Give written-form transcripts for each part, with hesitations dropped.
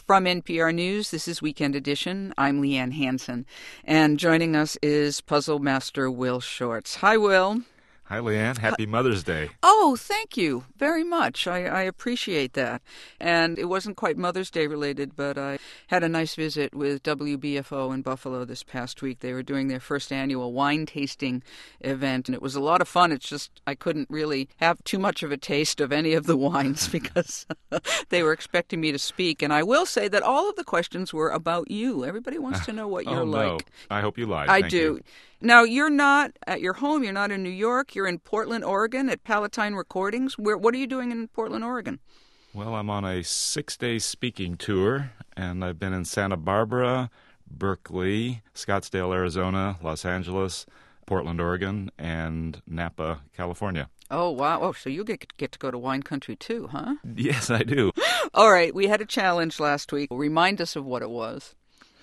From NPR News, this is Weekend Edition. I'm Leanne Hansen, and joining us is puzzle master Will Shortz. Hi, Will. Hi, Leanne. Happy Mother's Day. Oh, thank you very much. I appreciate that. And it wasn't quite Mother's Day related, but I had a nice visit with WBFO in Buffalo this past week. They were doing their first annual wine tasting event, and it was a lot of fun. It's just I couldn't really have too much of a taste of any of the wines because they were expecting me to speak. And I will say that all of the questions were about you. Everybody wants to know what you're like. No. I hope you lied. I Thank do. you. Now, you're not at your home. You're not in New York. You're in Portland, Oregon at Palatine Recordings. What are you doing in Portland, Oregon? Well, I'm on a 6-day speaking tour, and I've been in Santa Barbara, Berkeley, Scottsdale, Arizona, Los Angeles, Portland, Oregon, and Napa, California. Oh, wow. Oh, so you get to go to wine country too, huh? Yes, I do. All right. We had a challenge last week. Remind us of what it was.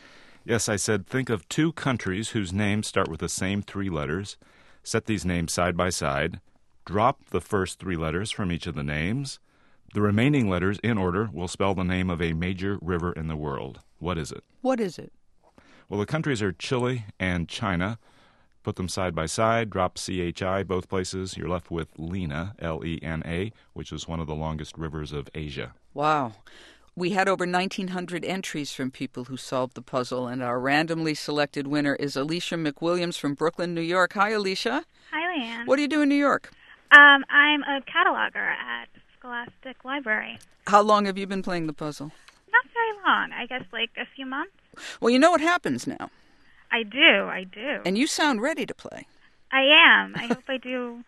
Yes, I said think of 2 countries whose names start with the same 3 letters. Set these names side by side. Drop the first 3 letters from each of the names. The remaining letters, in order, will spell the name of a major river in the world. What is it? What is it? Well, the countries are Chile and China. Put them side by side, drop CHI both places. You're left with Lena, L-E-N-A, which is one of the longest rivers of Asia. Wow. We had over 1,900 entries from people who solved the puzzle, and our randomly selected winner is Alicia McWilliams from Brooklyn, New York. Hi, Alicia. Hi, Leanne. What do you do in New York? I'm a cataloger at Scholastic Library. How long have you been playing the puzzle? Not very long. I guess like a few months. Well, you know what happens now. I do. And you sound ready to play. I am. I hope I do,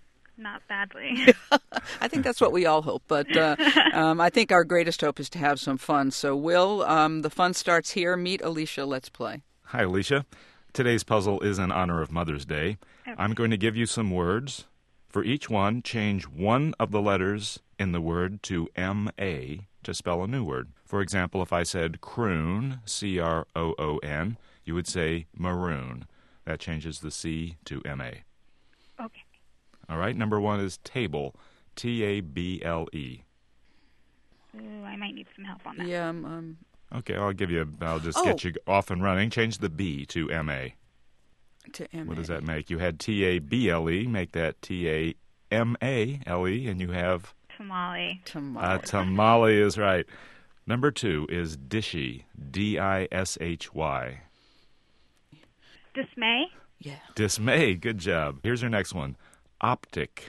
not badly. I think that's what we all hope, but I think our greatest hope is to have some fun. So, Will, the fun starts here. Meet Alicia. Let's play. Hi, Alicia. Today's puzzle is in honor of Mother's Day. Okay. I'm going to give you some words. For each one, change one of the letters in the word to M-A to spell a new word. For example, if I said croon, C-R-O-O-N, you would say maroon. That changes the C to M-A. Okay. All right, number 1 is table, T-A-B-L-E. Ooh, I might need some help on that. Yeah, Okay, I'll just get you off and running. Change the B to M-A. to M-A. What does that make? You had T-A-B-L-E, make that T-A-M-A-L-E, and you have... Tamale. Tamale is right. Number 2 is dishy, D-I-S-H-Y. Dismay. Yeah. Dismay, good job. Here's your next one. Optic,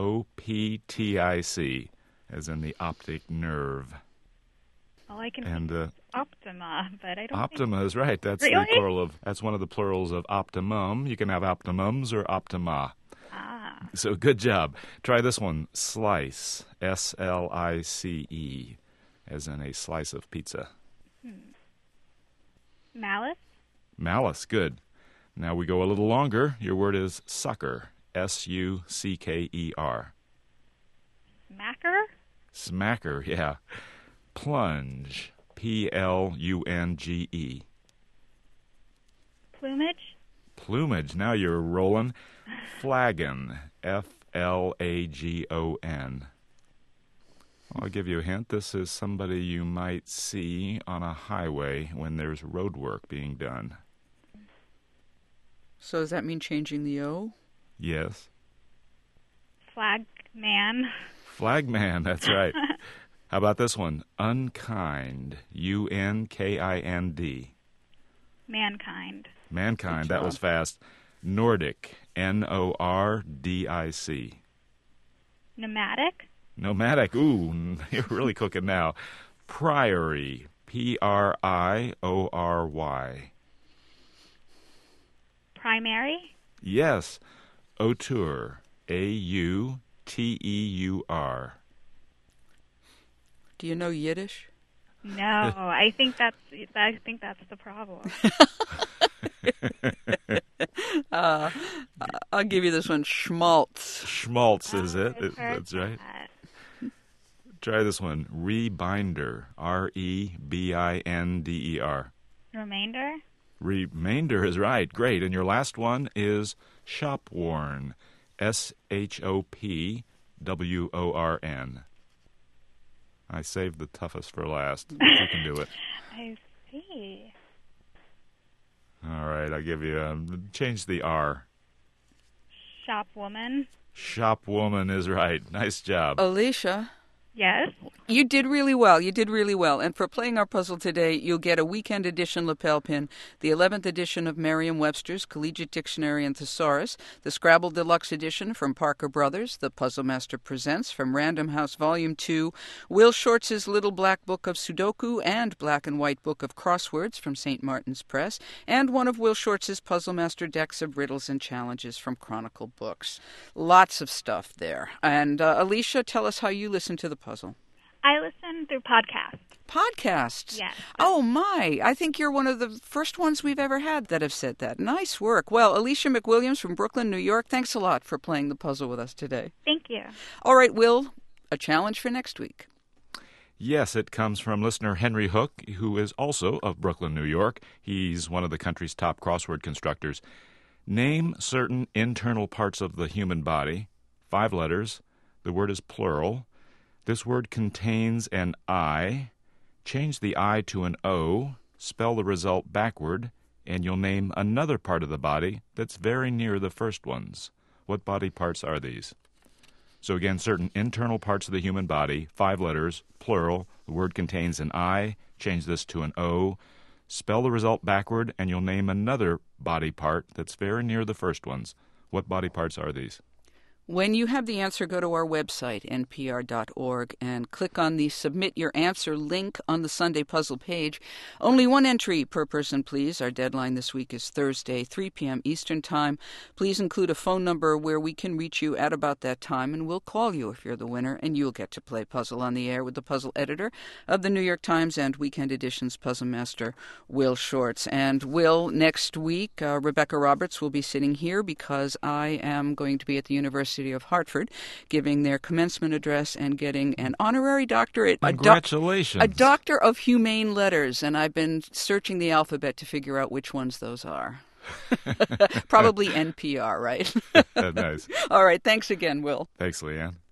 O-P-T-I-C, as in the optic nerve. Well, I can And Optima, but I don't Optima is right. That's Really? the plural of. That's one of the plurals of optimum. You can have optimums or optima. Ah. So good job. Try this one. Slice, S-L-I-C-E, as in a slice of pizza. Malice. Malice, good. Now we go a little longer. Your word is sucker, S-U-C-K-E-R. Smacker. Smacker, yeah. Plunge, P-L-U-N-G-E. Plumage. Plumage, now you're rolling. Flagon, F-L-A-G-O-N. I'll give you a hint. This is somebody you might see on a highway when there's road work being done. So does that mean changing the O? Yes. Flagman. Flagman, that's right. How about this one? Unkind, U-N-K-I-N-D. Mankind. Mankind, Good that job. was fast. Nordic, N-O-R-D-I-C. Pneumatic. Nomadic, ooh, you're really cooking now. Priory, P-R-I-O-R-Y. Primary. Yes. Auteur, A-U-T-E-U-R. Do you know Yiddish? No, I think that's the problem. I'll give you this one. Schmaltz. Schmaltz is it? I've heard That's right. that. Try this one. Rebinder, R-E-B-I-N-D-E-R. Remainder. Remainder is right. Great. And your last one is shopworn, S-H-O-P-W-O-R-N. I saved the toughest for last. If you can do it. I see. All right, I'll give you change the R. Shopwoman. Shopwoman is right. Nice job. Alicia, Yes. you did really well. You did really well. And for playing our puzzle today, you'll get a weekend edition lapel pin, the 11th edition of Merriam-Webster's Collegiate Dictionary and Thesaurus, the Scrabble Deluxe Edition from Parker Brothers, the Puzzle Master Presents from Random House Volume 2, Will Shortz's Little Black Book of Sudoku and Black and White Book of Crosswords from St. Martin's Press, and one of Will Shortz's Puzzle Master decks of riddles and challenges from Chronicle Books. Lots of stuff there. And Alicia, tell us how you listen to the puzzle. I listen through podcasts. Podcasts? Yes. Oh, my. I think you're one of the first ones we've ever had that have said that. Nice work. Well, Alicia McWilliams from Brooklyn, New York, thanks a lot for playing the puzzle with us today. Thank you. All right, Will, a challenge for next week. Yes, it comes from listener Henry Hook, who is also of Brooklyn, New York. He's one of the country's top crossword constructors. Name certain internal parts of the human body. 5 letters. The word is plural. This word contains an I. Change the I to an O. Spell the result backward, and you'll name another part of the body that's very near the first ones. What body parts are these? So again, certain internal parts of the human body, 5 letters, plural. The word contains an I. Change this to an O. Spell the result backward, and you'll name another body part that's very near the first ones. What body parts are these? When you have the answer, go to our website, npr.org, and click on the Submit Your Answer link on the Sunday Puzzle page. Only one entry per person, please. Our deadline this week is Thursday, 3 p.m. Eastern Time. Please include a phone number where we can reach you at about that time, and we'll call you if you're the winner, and you'll get to play Puzzle on the Air with the puzzle editor of the New York Times and Weekend Edition's Puzzle Master, Will Shortz. And Will, next week, Rebecca Roberts will be sitting here because I am going to be at the University of Hartford, giving their commencement address and getting an honorary doctorate. Congratulations. A doctor of humane letters, and I've been searching the alphabet to figure out which ones those are. Probably NPR, right? Nice. All right, thanks again, Will. Thanks, Leanne.